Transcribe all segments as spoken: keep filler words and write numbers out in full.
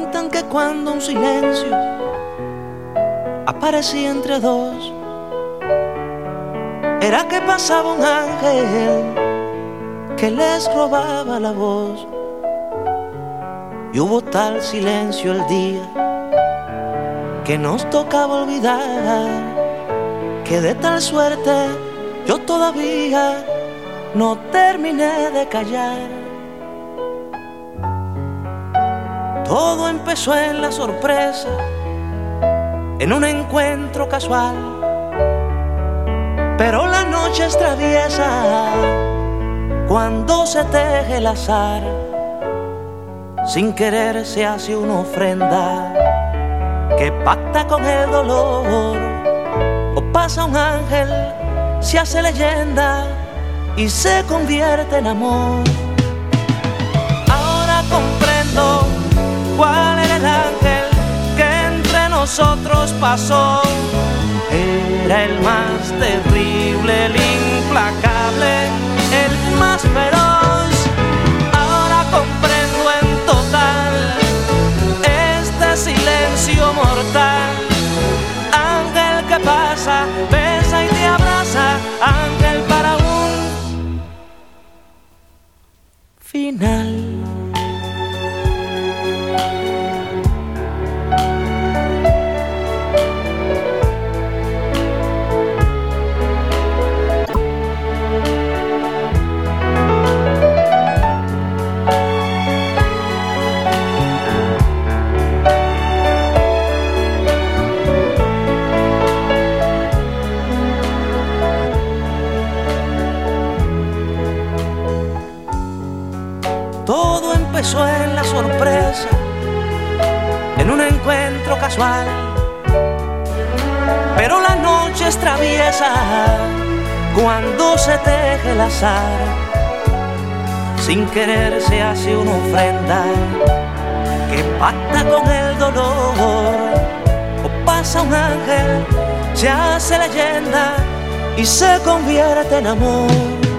Cuentan que cuando un silencio aparecía entre dos, era que pasaba un ángel que les robaba la voz. Y hubo tal silencio el día que nos tocaba olvidar, que de tal suerte yo todavía no terminé de callar. Todo empezó en la sorpresa, en un encuentro casual, pero la noche es traviesa cuando se teje el azar. Sin querer se hace una ofrenda que pacta con el dolor, o pasa un ángel, se hace leyenda y se convierte en amor. Ahora comprendo cuál era el ángel que entre nosotros pasó. Era el más terrible, el implacable, el más feroz. Ahora comprendo en total este silencio mortal. Ángel que pasa, besa y te abraza, ángel para un final. Todo empezó en la sorpresa, en un encuentro casual, pero la noche es traviesa cuando se teje el azar. Sin querer se hace una ofrenda que pacta con el dolor, o pasa un ángel, se hace leyenda y se convierte en amor.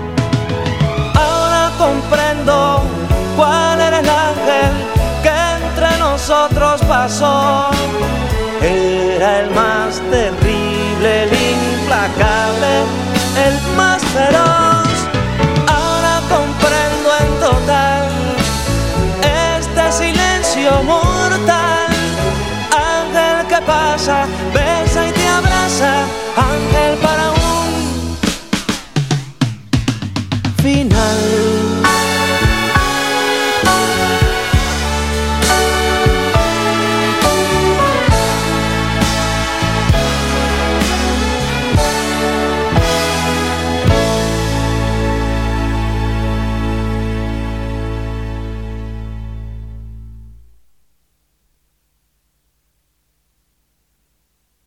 Ahora comprendo cuál era el ángel que entre nosotros pasó. Era el más terrible, el implacable, el más feroz. Ahora comprendo en total este silencio mortal. Ángel que pasa, besa y te abraza, ángel para un final.